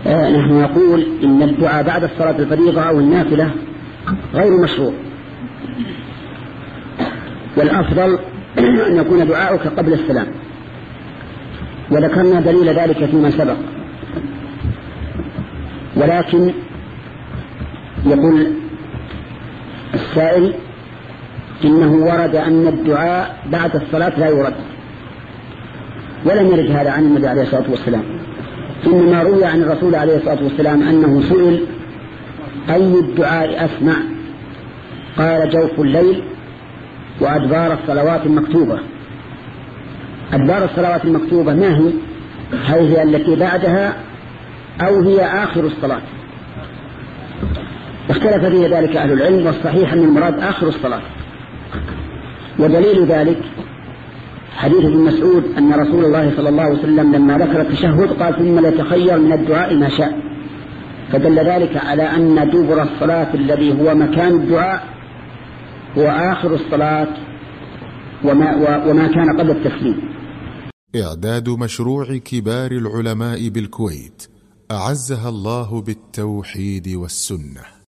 نحن نقول إن الدعاء بعد الصلاة الفريضة أو النافلة غير مشروع، والأفضل أن يكون دعاؤك قبل السلام، وذكرنا دليل ذلك فيما سبق. ولكن يقول السائل إنه ورد أن الدعاء بعد الصلاة لا يرد، ولم يرد هذا عن النبي عليه الصلاة والسلام، إنما روي عن الرسول عليه الصلاة والسلام أنه سئل أي الدعاء أسمع، قال جوف الليل وأدبار الصلوات المكتوبة. أدبار الصلوات المكتوبة ما هي؟ هل هي التي بعدها أو هي آخر الصلاة؟ اختلف في ذلك أهل العلم، والصحيح أن المراد آخر الصلاة. ودليل ذلك حديث ابن مسعود أن رسول الله صلى الله عليه وسلم لما ذكر التشهد قال ثم ليتخير من الدعاء ما شاء، فدل ذلك على أن دبر الصلاة الذي هو مكان الدعاء هو آخر الصلاة وما كان قبل التسليم. إعداد مشروع كبار العلماء بالكويت أعزها الله بالتوحيد والسنة.